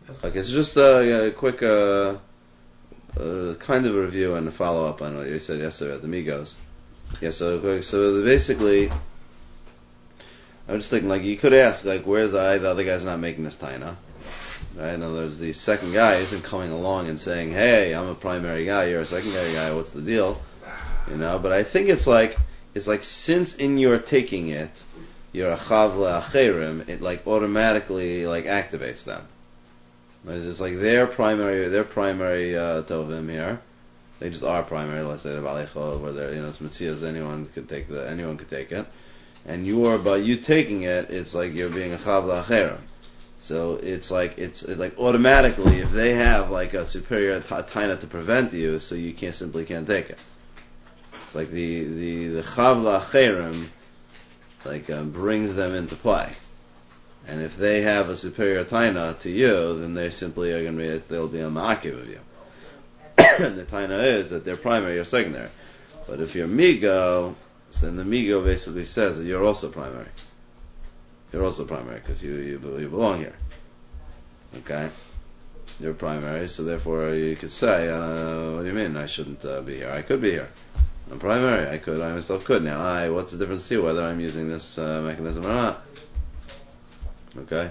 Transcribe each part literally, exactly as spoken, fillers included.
Okay, so just uh, yeah, a quick uh, uh, kind of a review and a follow up on what you said yesterday about the Migos. Yeah, so so basically, I'm just thinking like you could ask like, where's the the other guy's not making this taina, right? In other words, the second guy isn't coming along and saying, hey, I'm a primary guy, you're a secondary guy, what's the deal? You know, but I think it's like it's like since in your taking it, you're a chavla acherim, it like automatically like activates them. It's like their primary, their primary uh, tovim here. They just are primary. Let's say the balichol, where they're, you know, it's mitzias. Anyone could take the, anyone could take it. And you are by you taking it, it's like you're being a chavla acherim. So it's like it's, it's like automatically if they have like a superior taina to prevent you, so you can't simply can't take it. It's like the the the chavla acherim like uh, brings them into play. And if they have a superior taina to you, then they simply are going to be, they'll be a ma'akiv of you. And the taina is that they're primary or secondary. But if you're migo, then the migo basically says that you're also primary. You're also primary because you, you you belong here. Okay? You're primary, so therefore you could say, uh, what do you mean I shouldn't uh, be here? I could be here. I'm primary. I could, I myself could. Now, I, what's the difference to you whether I'm using this uh, mechanism or not? Okay.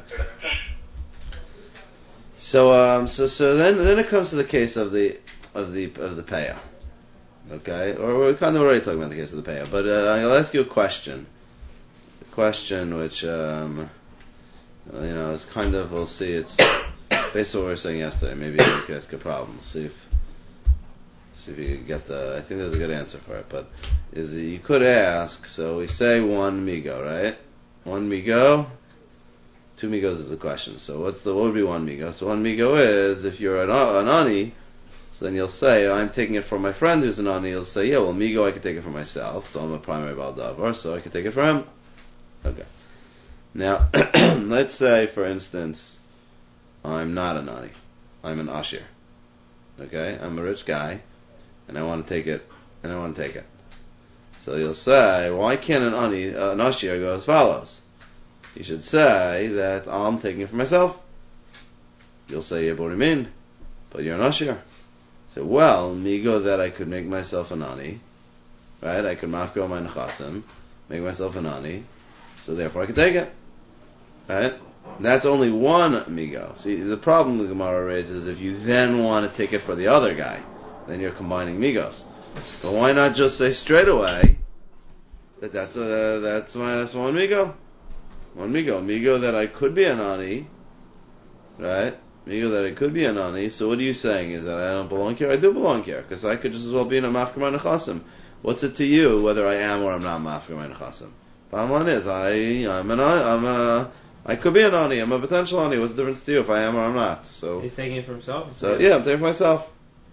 So um so so then then it comes to the case of the of the of the payer. Okay, or we're kind of already talking about the case of the payer, but uh, I'll ask you a question. A question which um you know is kind of, we'll see, it's based on what we were saying yesterday. Maybe you could ask a problem. See if see if you can get the. I think there's a good answer for it, but is you could ask. So we say one migo, right? One migo. Two migos is the question. So what's the what would be one migo? So one migo is if you're an, an ani, so then you'll say I'm taking it from my friend who's an ani. You'll say yeah, well migo I can take it for myself, so I'm a primary baldavar, so I can take it for him. Okay. Now let's say for instance I'm not an ani, I'm an ashir. Okay, I'm a rich guy, and I want to take it, and I want to take it. So you'll say why can't an ani uh, an ashir go as follows? You should say that I'm taking it for myself. You'll say Yeborimin, but you're an Ashir. So, well, migo that I could make myself an ani, right? I could mafgo my nechasim, make myself an ani, so therefore I could take it, right? That's only one migo. See, the problem the Gemara raises if you then want to take it for the other guy, then you're combining migos. But why not just say straight away that that's a, that's my that's one migo? One migo, migo that I could be an ani, right? Migo that I could be an ani. So what are you saying? Is that I don't belong here? I do belong here because I could just as well be in a mafker my nechasim. What's it to you whether I am or I'm not mafker my nechasim? Bottom line is I I'm an I'm a I could be an ani. I'm a potential ani. What's the difference to you if I am or I'm not? So he's taking it for himself. So yeah, I'm taking it for myself.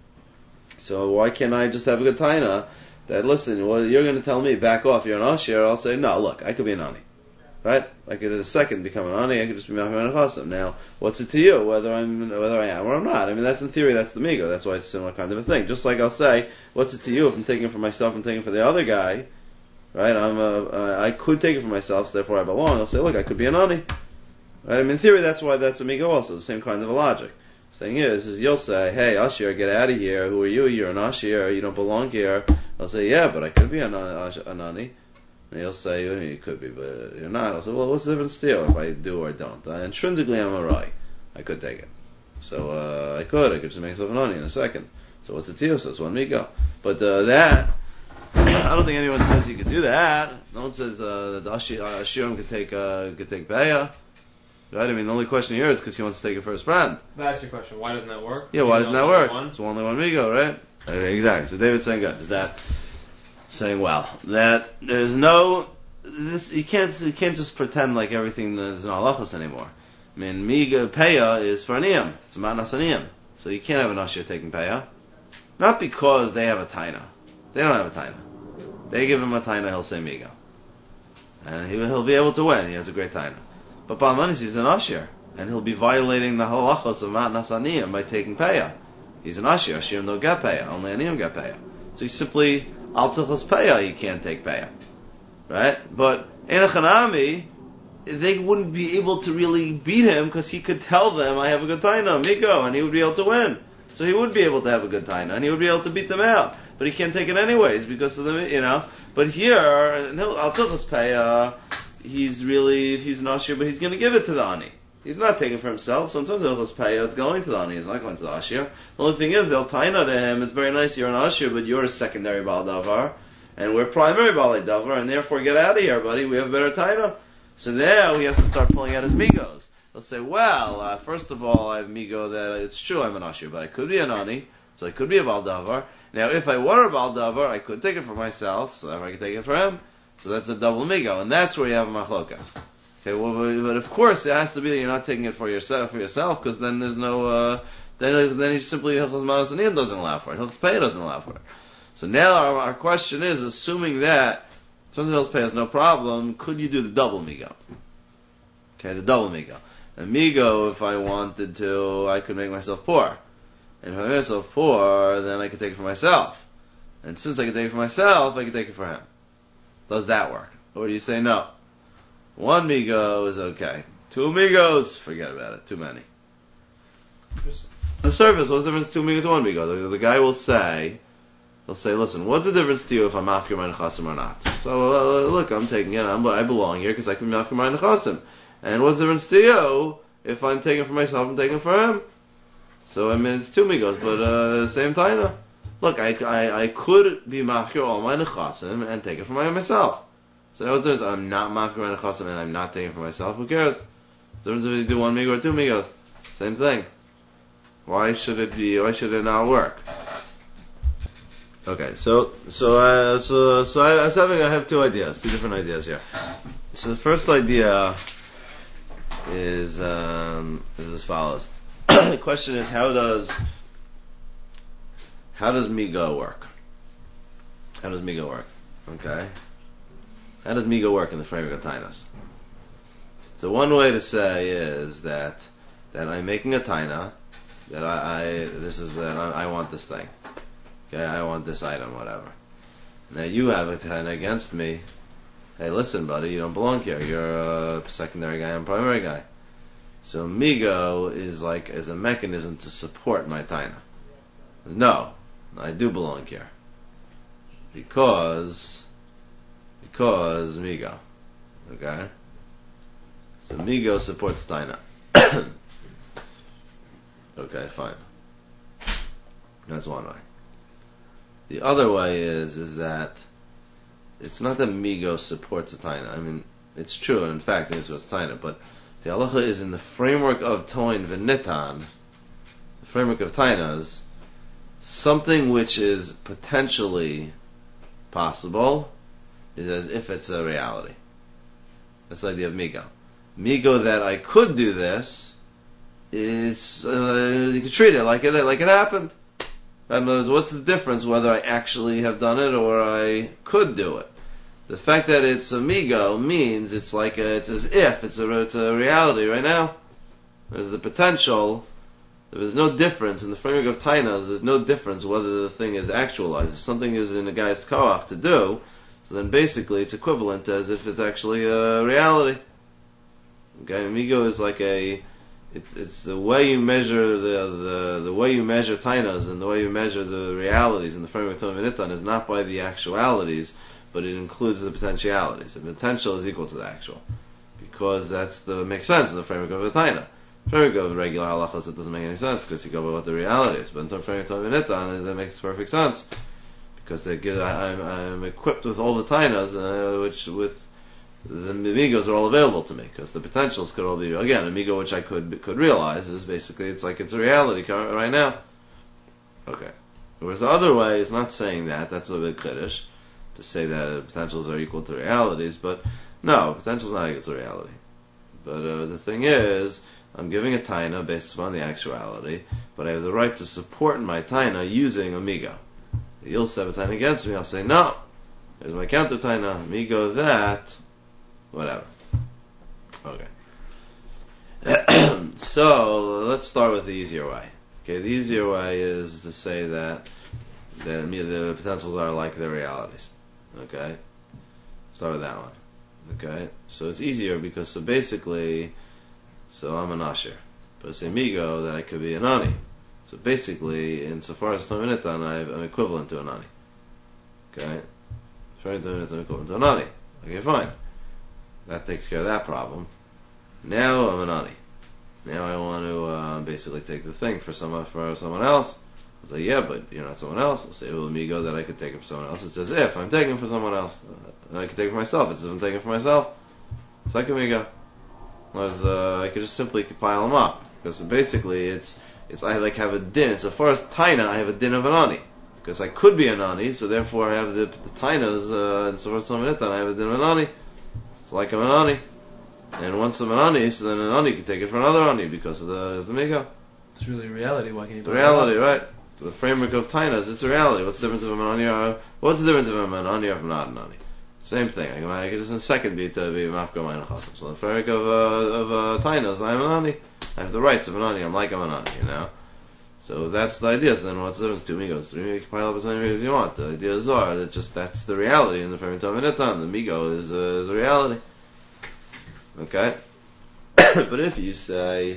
So why can't I just have a good taina that listen? Well, you're going to tell me back off. You're an ashir. I'll say no. Look, I could be an ani. Right? I could in a second become an ani, I could just be mafker nechasim. Now, what's it to you whether I'm whether I am or I'm not? I mean, that's in theory, that's the migo. That's why it's a similar kind of a thing. Just like I'll say, what's it to you if I'm taking it for myself, I'm taking it for the other guy, right? I'm a, uh, I could take it for myself, so therefore I belong. I'll say, look, I could be an ani. Right? I mean, in theory, that's why that's a migo also. The same kind of a logic. The thing is, is you'll say, hey, Ashir, get out of here. Who are you? You're an Ashir. You don't belong here. I'll say, yeah, but I could be an ani. And he'll say, well, you could be, but you're not. I'll say, well, what's the difference to you if I do or don't? Uh, intrinsically, I'm a rai. I could take it. So, uh, I could. I could just make myself an ani in a second. So what's it to you? So it's one migo. But, uh, that, I don't think anyone says you could do that. No one says, uh, that Ashirim could take, uh, could take Beya. Right? I mean, the only question here is because he wants to take it for his friend. That's your question. Why doesn't that work? Yeah, why doesn't that work? One? It's only one migo, right? Okay, exactly. So David's saying, good. Does that... saying, well, that there's no, this you can't you can't just pretend like everything is in halachos anymore. I mean, miga peya is for aniyam, it's a matnas aniyam, so you can't have an ashir taking peya, not because they have a taina, they don't have a taina. They give him a taina, he'll say miga, and he, he'll be able to win. He has a great taina. But Balmanis, he's an ashir, and he'll be violating the halachos of matnas aniyam by taking peya. He's an ashir, ashir no get peya, only aniyam get peya. So he's simply Al Tichos Peya, you can't take Peya. Right? But in a Chanami, they wouldn't be able to really beat him because he could tell them, I have a good taina, Migo, and he would be able to win. So he would be able to have a good taina, and he would be able to beat them out. But he can't take it anyways because of the, you know. But here, Al Tzilchas Peah, he's really, he's not sure, but he's going to give it to the Ani. He's not taking it for himself. Sometimes Hilchos Peah, it's going to the Ani. It's not going to the Ashir. The only thing is, they'll taina to him. It's very nice you're an Ashir, but you're a secondary Baal Davar, and we're primary Baal Davar, and therefore get out of here, buddy. We have better taina. So now he has to start pulling out his migos. They'll say, well, uh, first of all, I have migo that it's true I'm an Ashir, but I could be an Ani, so I could be a Baal Davar. Now, if I were a Baal Davar, I could take it for myself, so therefore I could take it for him. So that's a double migo, and that's where you have a machlokas. Okay, well, but of course it has to be that you're not taking it for yourself, for yourself, because then there's no, uh, then then he's simply Hilchos Manos Aniyim doesn't allow for it. Hilchos Peah doesn't allow for it. So now our, our question is, assuming that sometimes Hilchos Peah has no problem, could you do the double migo? Okay, the double migo. The migo, if I wanted to, I could make myself poor. And if I make myself poor, then I could take it for myself. And since I could take it for myself, I could take it for him. Does that work? Or do you say no? One migo is okay. Two migos, forget about it. Too many. The surface, what's the difference two migos and one migo? The, the guy will say, he'll say, listen, what's the difference to you if I'm mafkir my nechasim or not? So, uh, look, I'm taking it, I'm, I belong here because I can be mafkir my nechasim. And what's the difference to you if I'm taking it for myself and taking it for him? So, I mean, it's two migos, but uh, same time. Look, I, I, I could be mafkir all my nechasim and take it for my, myself. So what's the difference? I'm not mafkir my nechasim and I'm not taking it for myself. Who cares? The difference if you do one migo or two migos. Same thing. Why should it be? Why should it not work? Okay, so so uh, so so I, I was having I have two ideas, two different ideas here. So the first idea is um, is as follows. The question is, how does how does migo work? How does migo work? Okay. How does migo work in the framework of tainas? So one way to say is that that I'm making a taina that I, I this is that I, I want this thing. Okay, I want this item, whatever. Now you have a taina against me. Hey, listen, buddy, you don't belong here. You're a secondary guy, I'm a primary guy. So migo is like as a mechanism to support my taina. No, I do belong here because. Because migo, okay. So migo supports taina. Okay, fine. That's one way. The other way is is that it's not that migo supports a taina. I mean, it's true. In fact, it supports taina. But the halacha is in the framework of toin v'nitan, the framework of tainas, something which is potentially possible is as if it's a reality. That's the idea of migo. Migo that I could do this is uh, you could treat it like it like it happened. In other words, what's the difference whether I actually have done it or I could do it? The fact that it's a migo means it's like a, it's as if it's a it's a reality right now. There's the potential. There's no difference in the framework of tainas. There's no difference whether the thing is actualized. If something is in a guy's koach to do, so then basically it's equivalent as if it's actually a reality. Okay, migo is like a, it's it's the way you measure the the, the way you measure tainas and the way you measure the realities in the framework of Ton V'Nitan is not by the actualities, but it includes the potentialities. The potential is equal to the actual, because that's the makes sense in the framework of a taina. The framework of regular halachas, it doesn't make any sense because you go by what the reality is. But in the framework of Ton V'Nitan, that makes perfect sense. Because they give, I, I'm, I'm equipped with all the tainas, uh, which with the migos are all available to me. Because the potentials could all be again a migo which I could could realize is basically it's like it's a reality right now. Okay. Whereas the other way is not saying that. That's a bit kiddush to say that potentials are equal to realities. But no, potentials not equal to reality. But uh, the thing is, I'm giving a taina based upon the actuality, but I have the right to support my taina using a migo. You'll have a taina against me, I'll say, no, there's my counter taina, migo that, whatever. Okay. So, let's start with the easier way. Okay, the easier way is to say that, that the potentials are like the realities. Okay? Start with that one. Okay, so it's easier because so basically, so I'm an Asher, but it's a Migo that I could be an Ani. So basically, insofar as Tominitan, I'm equivalent to an Ani. Okay, trying to I'm equivalent to an Ani. Okay, fine. That takes care of that problem. Now I'm an Ani. Now I want to uh, basically take the thing for someone for someone else. I'll say, yeah, but you're not someone else. I'll say, well, Migo that I could take it for someone else. It's as if I'm taking it for someone else. Uh, I could take it for myself. It's as if I'm taking it for myself. It's like a Migo. Whereas, uh, I could just simply pile them up. Because basically, it's, it's I like have a din. So far as Taina, I have a din of an Ani. Because I could be an Ani, so therefore I have the, the Tainas, uh, and so far as Tominitan, I have a din of an Ani. It's like I'm an Ani. And once I'm an Ani, so then an Ani can take it for another Ani because of the, the Migo. It's really reality. Why can't you? It's reality, right? So the framework of Tainas, it's a reality. What's the difference if I'm an Ani or what's the difference if I'm an Ani or if I'm not an Ani? Same thing. I can, I can just in a second be to be Mafka Mayna Chasam. So the framework of uh, of uh, Tainas, I'm an Ani. I have the rights of an Ani. I'm like I'm an Ani, you know. So that's the idea. So then what's the difference? Two Migos, three Migos. You can pile up as many Migos as you want. The ideas are that just that's the reality in the framework of Tominitan. The Migo is uh, is a reality. Okay. But if you say,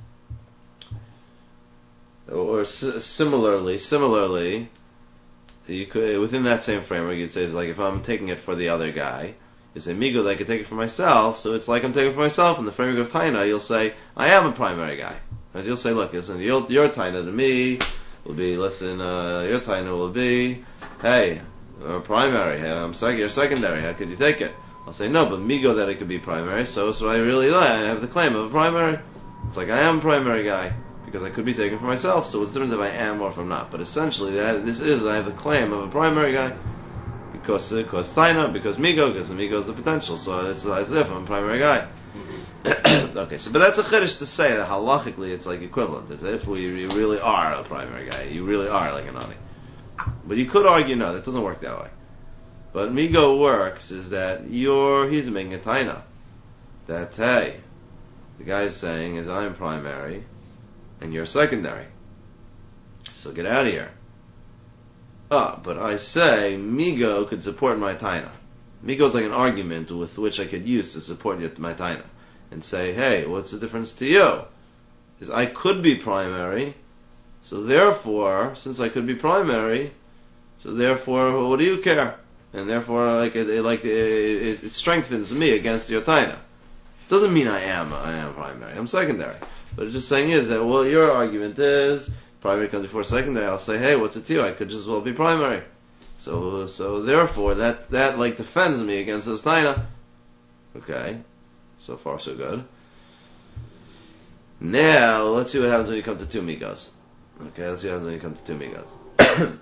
or s- similarly, similarly, you could within that same framework, you'd say it's like if I'm taking it for the other guy, you say Migo that I could take it for myself, so it's like I'm taking it for myself. In the framework of Taina, you'll say I am a primary guy, because you'll say, look, listen, your, your Taina to me will be, listen, uh, your Taina will be, hey, you're primary, hey, I'm sec- you're secondary, how could you take it? I'll say, no, but Migo that it could be primary, so so I really like, I have the claim of a primary. It's like I am a primary guy, because I could be taken for myself, so what's the difference if I am or if I'm not? But essentially, that this is, I have the claim of a primary guy, because because Taina, because Migo, because the Migo is the potential, so it's as if I'm a primary guy. Okay, so, but that's a chiddush to say that halachically it's like equivalent, as if we you really are a primary guy, you really are like an Ani. But you could argue, no, that doesn't work that way. But Migo works is that you're, he's making a taina. That, hey, the guy is saying is I'm primary and you're secondary. So get out of here. Ah, but I say Migo could support my taina. Migo is like an argument with which I could use to support my taina. And say, hey, what's the difference to you? Is I could be primary, so therefore, since I could be primary, so therefore, what do you care? And therefore, like it, it like it, it, it strengthens me against your taina. Doesn't mean I am I am primary. I'm secondary. But it's just saying is that well, your argument is primary comes before secondary. I'll say, hey, what's it to you? I could just as well be primary. So so therefore, that that like defends me against this taina. Okay, so far so good. Now let's see what happens when you come to two Migos. Okay, let's see what happens when you come to two Migos.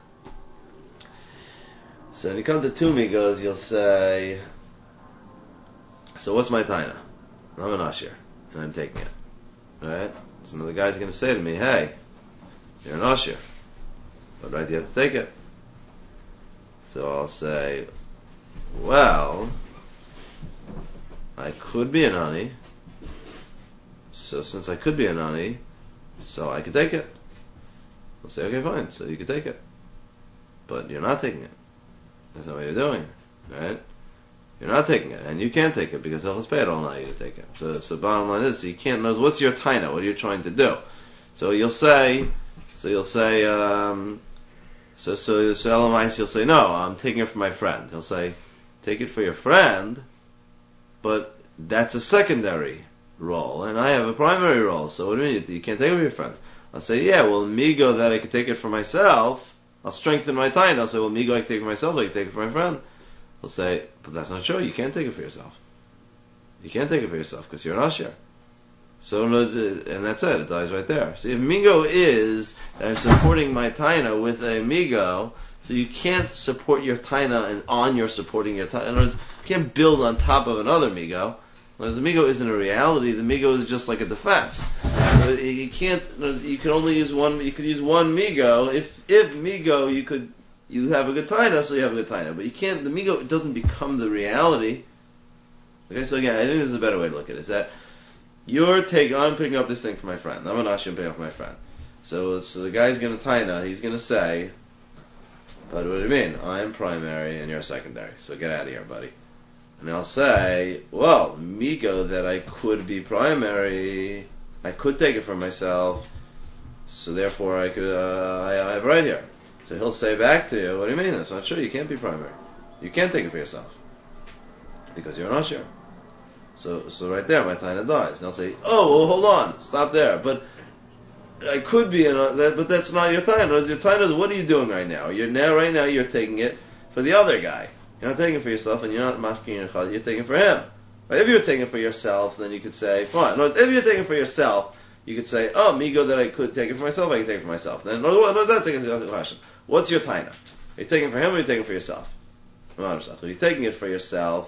So when you come to two Migos, you'll say, so what's my taina? I'm an Asher, and I'm taking it. Right? So now the guy's going to say to me, hey, you're an Asher. What right do you have to take it? So I'll say, well, I could be an Ani. So since I could be an Ani, so I could take it. I'll say, okay, fine, so you could take it. But you're not taking it. That's not what you're doing, right? You're not taking it, and you can't take it because Hilchos Pei don't allow you to take it. So, so bottom line is, you can't know what's your taina. What are you trying to do? So you'll say, so you'll say, um, so so so Elamais, you'll say, no, I'm taking it for my friend. He'll say, take it for your friend, but that's a secondary role, and I have a primary role. So what do you mean you can't take it for your friend? I'll say, yeah, well, Migo that I could take it for myself. I'll strengthen my taina. I'll say, well, Migo I can take it for myself, I can take it for my friend. He'll say, but that's not true. You can't take it for yourself. You can't take it for yourself because you're an Asher. So, and that's it. It dies right there. So if Migo is that I'm supporting my taina with a Migo, so you can't support your taina and on your supporting your taina. In other words, you can't build on top of another Migo. Whereas the Migo isn't a reality. The Migo is just like a defense. So you can't. You can only use one. You could use one Migo. If if Migo, you could. You have a good taina, so you have a good taina. But you can't. The Migo it doesn't become the reality. Okay. So again, I think this is a better way to look at it. Is that you're taking. I'm picking up this thing for my friend. I'm an Asher picking up for my friend. So so the guy's going to taina. He's going to say, "But what do you mean? I'm primary and you're secondary. So get out of here, buddy." And I'll say, well, migo that I could be primary, I could take it for myself, so therefore I could, uh, I, I have a right here. So he'll say back to you, what do you mean? That's not true. You can't be primary. You can't take it for yourself because you're an usher. So, so right there, my taina dies. And I'll say, oh, well, hold on, stop there. But I could be in a, that, but that's not your taina. Your taina is, what are you doing right now? You're now, right now, you're taking it for the other guy. You're not taking it for yourself, and you're not mashkin your chad. You're taking it for him. Right? If you're taking it for yourself, then you could say, fine. No, if you're taking it for yourself, you could say, oh, migo that I could take it for myself, I can take it for myself. Then, no, no, that's taking the question. What's your taina? Are you taking it for him, or are you taking it for yourself? If you're taking it for yourself,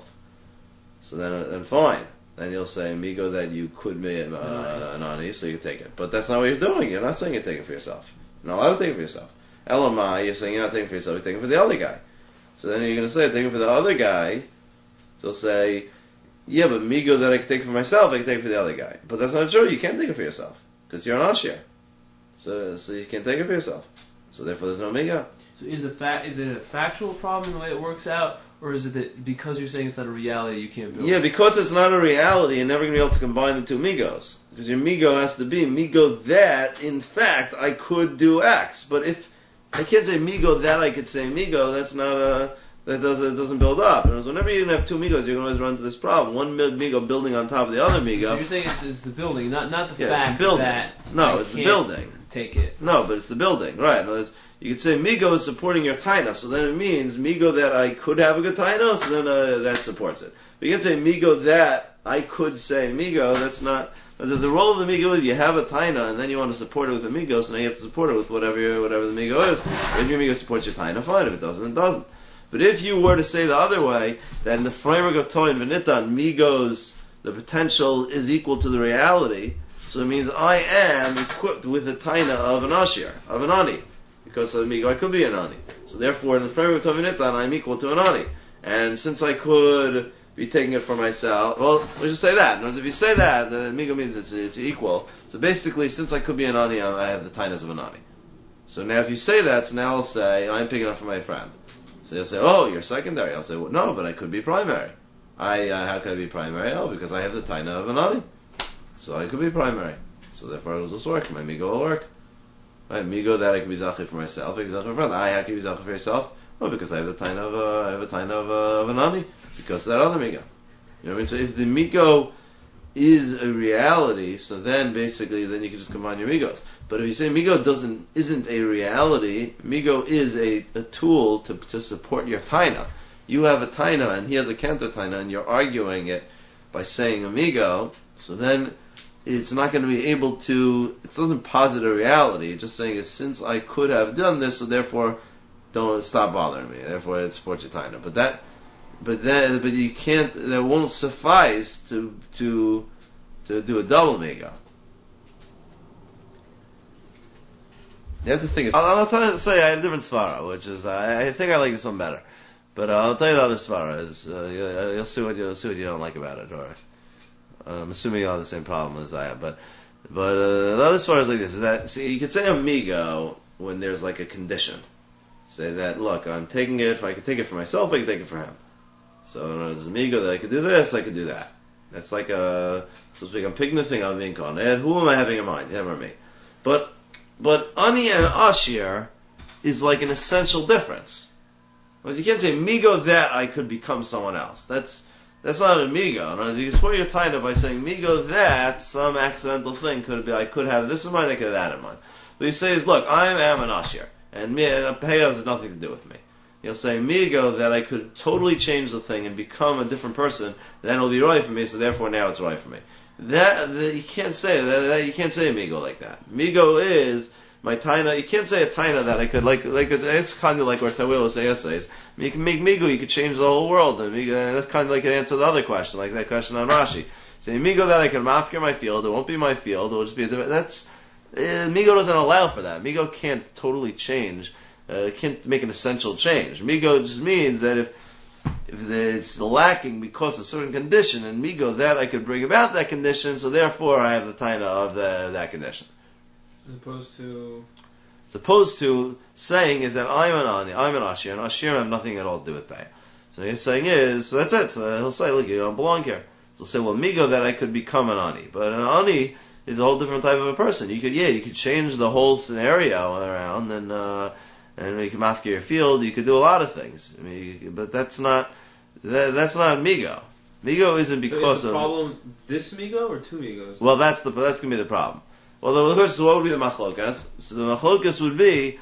so then, then fine. Then you'll say, migo that you could be uh, an ani, so you can take it. But that's not what you're doing. You're not saying you're taking it for yourself. You're not allowed to take it for yourself. Elamai, you're saying you're not taking it for yourself, you're taking it for the other guy. So then you're going to say, take it for the other guy. So he'll say, yeah, but migo that I can take it for myself, I can take it for the other guy. But that's not true. You can't take it for yourself because you're an ashir. So, so you can't take it for yourself. So therefore, there's no migo. So is the fa- is it a factual problem the way it works out, or is it that because you're saying it's not a reality, you can't build? Yeah, because it's not a reality, you're never going to be able to combine the two migos. Because your migo has to be migo that, in fact, I could do X. But if I can't say migo that I could say migo, that's not a, that doesn't, doesn't build up. And whenever you're going to have two migos, you're going to always run into this problem. One migo building on top of the other migo. So you're saying it's, it's the building, not not the yeah, fact it's the building. that no, I it's the can't building. Take it. No, but it's the building, right? In other words, you could say migo is supporting your taina, so then it means migo that I could have a good taina, so then uh, that supports it. But you can say migo that I could say migo, that's not. The role of the migo is you have a taina, and then you want to support it with a migo, so now you have to support it with whatever your, whatever the migo is. If your migo supports your taina, fine. If it doesn't, it doesn't. But if you were to say the other way, that in the framework of Toyin V'nitan, migos, the potential is equal to the reality, so it means I am equipped with the taina of an ashir, of an ani. Because of the migo, I could be an ani. So therefore, in the framework of Toyin V'nitan, I'm equal to an ani. And since I could be taking it for myself, well, let's just say that. In other words, if you say that, the migo means it's, it's equal. So basically, since I could be an ani, I have the tainas of an ani. So now if you say that, so now I'll say, I'm picking up for my friend. So you'll say, oh, you're secondary. I'll say, well, no, but I could be primary. I uh, how could I be primary? Oh, because I have the taina of an ani. So I could be primary. So therefore it will just work. My migo will work. Right, migo that I can be zachi for myself, I can be zachi for my friend. I can be zachi for yourself. Oh, because I have the taina of uh, I have a taina of, uh, of an ani. Because of that other migo. You know what I mean? So if the migo is a reality, so then basically then you can just combine your migos. But if you say migo doesn't isn't a reality, migo is a, a tool to to support your taina. You have a taina and he has a counter taina, and you're arguing it by saying amigo. So then it's not going to be able to. It doesn't posit a reality. It's just saying is since I could have done this, so therefore don't stop bothering me. Therefore it supports your taina. But that. But that, but you can't. That won't suffice to to to do a double migo. You have to think. I'll, I'll tell you. Say I have a different svara, which is I, I think I like this one better. But uh, I'll tell you the other svara is. Uh, you'll, you'll see what you'll see what you don't like about it. Or uh, I'm assuming you'll have the same problem as I have. But but uh, the other svara is like this: is that see you can say amigo when there's like a condition. Say that look, I'm taking it. If I can take it for myself, I can take it for him. So there's amigo that I could do this, I could do that. That's like a, so to speak, I'm picking the thing I'm being called. And who am I having in mind? Him or me? But, but ani and ashir is like an essential difference. Because you can't say migo that I could become someone else. That's, that's not a migo. No, you can support your taina by saying migo that some accidental thing could be, I could have this in mind, I could have that in mind. What you say is, look, I am an ashir. And me, and peya has nothing to do with me. You'll say, migo, that I could totally change the thing and become a different person, then it'll be right for me, so therefore now it's right for me. That, that you can't say that, that you can't say migo like that. Migo is my taina. You can't say a taina that I could like like it's kind of like where Tawil say essays. You can make migo, you could change the whole world, and migo, that's kind of like an answer to the other question, like that question on Rashi. Say migo that I can mafkir my field, it won't be my field, it will just be a different. That's uh, migo doesn't allow for that. Migo can't totally change. Uh, can't make an essential change. Migo just means that if if it's lacking because of a certain condition, and migo that I could bring about that condition, so therefore I have the taina of the, that condition. As opposed to... As opposed to saying is that I'm an ani, I'm an ashir, and ashir have nothing at all to do with pay. So he's saying is, so that's it. So he'll say, look, you don't belong here. So he'll say, well, migo that I could become an ani. But an ani is a whole different type of a person. You could, yeah, you could change the whole scenario around, and uh, and you can mafka your field. You could do a lot of things. I mean, you, but that's not that, that's not migo. Migo isn't because so is the of problem this migo or two migos? Well, that's the that's gonna be the problem. Well, the, the question is, what would be the machlokas? So the machlokas would be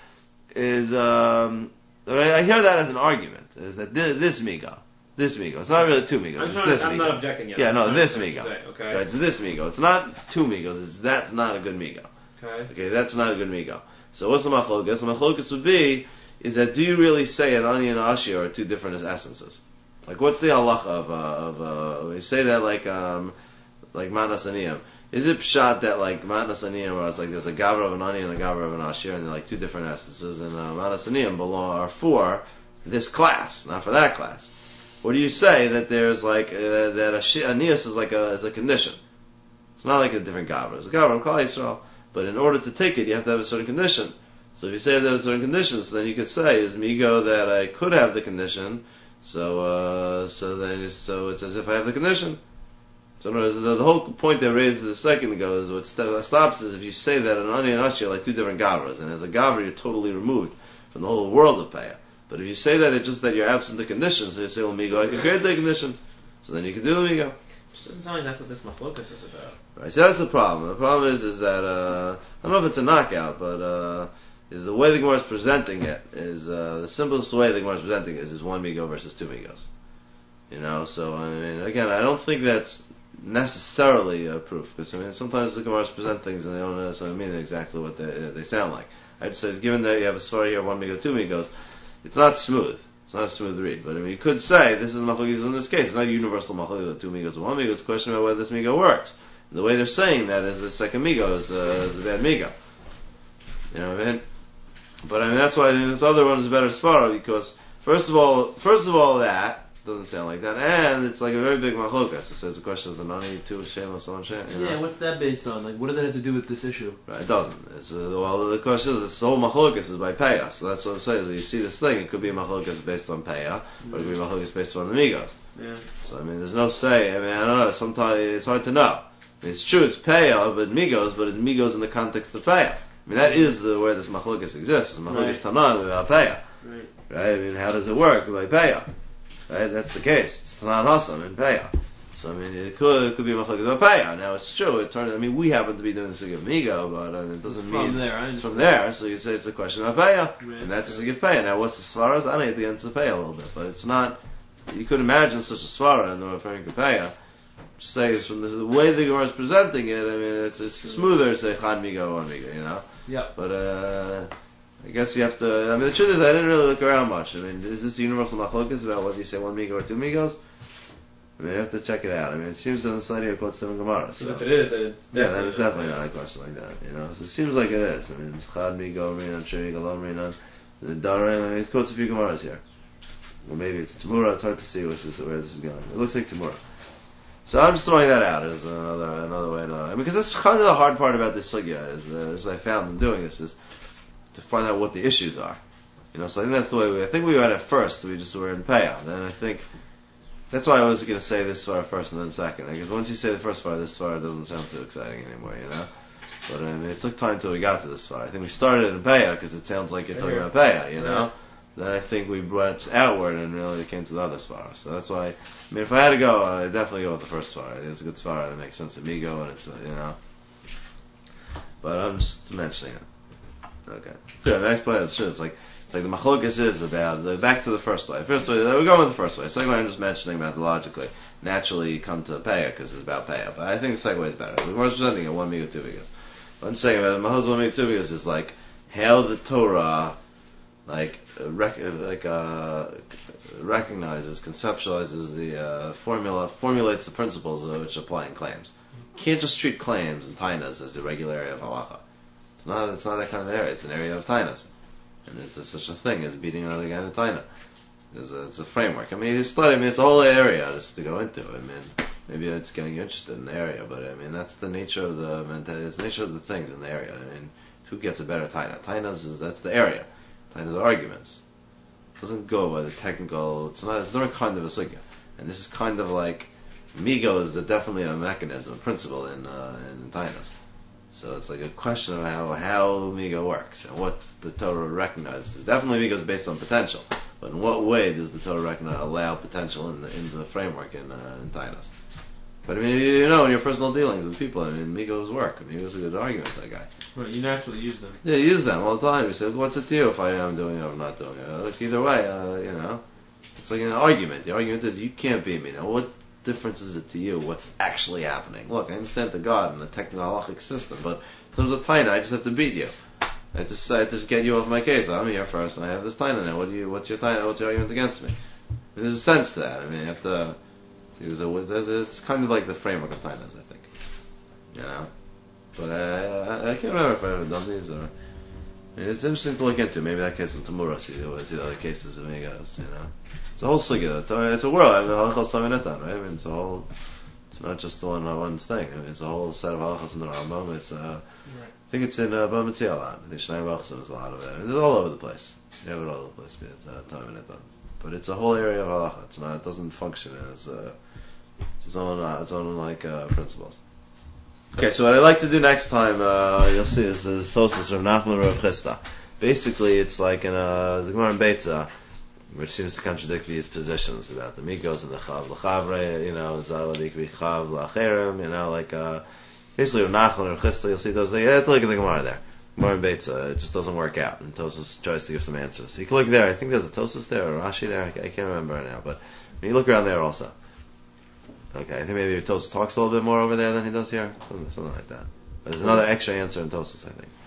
is um, I hear that as an argument. Is that this, this migo, this migo? It's not really two migos. I'm, it's not, this I'm migo. not objecting yet. Yeah, I'm no, this trying migo. to say, okay. Right, it's this migo. It's not two migos. It's that's not a good migo. Okay. Okay, that's not a good migo. So what's the machlokas? The machlokas would be is that do you really say an ani and an ashir are two different essences? Like, what's the halacha of uh, of uh, we say that like um like matnas aniyim? Is it pshat that like matnas aniyim, where it's like there's a gavra of an ani and a gavra of an ashir, and they're like two different essences, and uh, matnas aniyim belong are for this class, not for that class? Or do you say that there's like uh, that a shi- aniyas is like a is a condition? It's not like a different gavra. It's a gavra of Klal Yisrael, but in order to take it, you have to have a certain condition. So if you say there are certain conditions, then you could say is migo that I could have the condition. So, uh, so then, so it's as if I have the condition. So, in other words, the, the whole point they raised a second ago is what st- stops is if you say that an ani and ashi are like two different gavras, and as a gavra you're totally removed from the whole world of paya. But if you say that it's just that you're absent the conditions, so you say, well, migo, I can create the condition, so then you can do the migo. It doesn't sound like that's what this machlokas is about. Right. So that's the problem. The problem is, is that uh, I don't know if it's a knockout, but. Uh, Is the way the Gemara is presenting it is uh, the simplest way the Gemara is presenting it is, is one migo versus two migos. You know, so I mean, again, I don't think that's necessarily a proof, because I mean, sometimes the Gemara present things and they don't necessarily mean exactly what they they sound like. I'd say, given that you have a story here, one migo, two migos, it's not smooth. It's not a smooth read. But I mean, you could say this is machlokes in this case. It's not a universal machlokes, two migos or one migo. It's a question about whether this migo works. And the way they're saying that is the second migo is, uh, is a bad migo. You know what I mean? But I mean, that's why I think this other one is a better svara, because first of all, first of all, that doesn't sound like that, and it's like a very big machlokas. It says the question is the nani two shem or so on shem. Yeah, what's that based on? Like, what does that have to do with this issue? Right, it doesn't. It's, uh, well, the question is, this whole machlokas is by payah, so that's what I'm saying. So you see this thing, it could be a machlokas based on payah, or it could be a machlokas based on the migos. Yeah. So I mean, there's no say. I mean, I don't know. Sometimes it's hard to know. I mean, it's true, it's payah, but migos, but it's migos in the context of payah. I mean, that is the, where this machlokas exists. Machlokas Tanan without payah. Right. Right? I mean, how does it work? By payah. Right? That's the case. It's Tanan Hasam in payah. So, I mean, it could, it could be machlokas about payah. Now, it's true. It turned, I mean, we happen to be doing the Sig of Migo, but I mean, it doesn't It's mean. from there, I It's from understand. there, so you say it's a question about payah. Right. And that's the Sig of payah. Now, what's the svaras? I don't know, the answer to payah a little bit, but it's not, you could imagine such a svara and they're referring to payah. Just say it's from the, the way the Gemara is presenting it. I mean, it's, it's smoother to say chan migo or migo, you know. Yeah. But uh, I guess you have to. I mean, the truth is, I didn't really look around much. I mean, is this universal machlokas about whether you say one migo or two migos? I mean, you have to check it out. I mean, it seems to the side here quotes seven Gemara. So. If it is, then it's Yeah, then definitely it's definitely not a question like that, you know. So it seems like it is. I mean, it's chad migo rinan sheri galom rinan the darim. I mean, it quotes a few Gemaras here. Well, maybe it's Tamura. It's hard to see which is where this is going. It looks like Tamura. So I'm just throwing that out as another another way to, I mean, because that's kind of the hard part about this sugya, is uh, as I found in doing this, is to find out what the issues are. You know, so I think that's the way we, I think we went at first, we just were in payout. Then I think, that's why I was going to say this far first and then second, because once you say the first far, this far doesn't sound too exciting anymore, you know. But I mean, it took time till we got to this far. I think we started in payout because it sounds like you're talking about payout, you know. Then I think we branched outward and really came to the other svara. So that's why, I mean, if I had to go, I'd definitely go with the first svara. I think it's a good svara. It makes sense to me go, and it's, uh, you know. But I'm just mentioning it. Okay. Yeah, the next point is true. It's like, it's like the machlokas is about, the, back to the first way. First way, we're going with the first way. Second way, I'm just mentioning methodologically. Naturally, you come to paya because it's about paya. But I think the second way is better. We're presenting it one migo, two migos. What I'm saying about the mahos one migo, two migos is like, how the Torah, like uh, rec- like uh, recognizes, conceptualizes the uh, formula, formulates the principles of which apply in claims. You can't just treat claims and tainas as the regular area of halacha. It's not. It's not that kind of area. It's an area of tainas, and there's such a thing as beating another guy in a taina. It's a, it's a framework. I mean, it's study. I mean, it's a whole area just to go into. I mean, maybe it's getting you interested in the area, but I mean, that's the nature of the mentality. It's the nature of the things in the area. I mean, who gets a better taina? Tainas is that's the area. Tainas are arguments. doesn't go by the technical. It's not. It's not kind of a sugya, and this is kind of like migo is definitely a mechanism, a principle in uh, in tainas. So it's like a question of how how migo works and what the Torah recognizes. Definitely migo is based on potential, but in what way does the Torah recognize, allow potential in the into the framework in uh, in tainas? But I mean, you know, in your personal dealings with people, I mean, migos work. I mean, it was a good argument, that guy. Right, you naturally use them. Yeah, you use them all the time. You say, what's it to you if I am doing it or not doing it? Look, either way, uh, you know, it's like an argument. The argument is, you can't beat me. Now, what difference is it to you what's actually happening? Look, I understand the God and the technological system, but in terms of taina, I just have to beat you. I have to, I have to just get you off my case. I'm here first, and I have this taina now. What do you? What's your taina? What's your argument against me? There's a sense to that. I mean, you have to. There's a, there's a, it's kind of like the framework of tainas, I think. You know, but I, I, I can't remember if I've ever done these or. I mean, it's interesting to look into. Maybe that case in Tamura, see, see the other cases of Migas, you know. It's a whole sugya. It's a world. I mean, halachos taminetan, right? I mean, it's a whole. It's not just one uh, one thing. I mean, it's a whole set of halachos in the Rambam. It's uh, right. I think it's in uh, Bava Metzia a lot. I think Shnei Bachsim is a lot of it. I mean, it's all over the place. You have it all over the place. It's uh, taminetan, but it's a whole area of halacha. It's not. It doesn't function as uh, it's its own uh, its own like uh, principles. Okay, so what I'd like to do next time, uh, you'll see, is, is Tosas of Nachman Rav Chisda. Basically, it's like in a Gemara in Beitza, which seems to contradict these positions about the Migos and the Chav L'Chavre, you know, Zawadikri Chav L'Acherem, you know, like, uh, basically with Nachman Rav Chisda, you'll see those, like, yeah, look at the Gemara there. Gemara in Beitza, it just doesn't work out, and Tosas tries to give some answers. So you can look there, I think there's a Tosas there, or Rashi there, I can't remember right now, but when you look around there also. Okay, I think maybe Tosas talks a little bit more over there than he does here. Something, something like that. But there's another extra answer in Tosas, I think.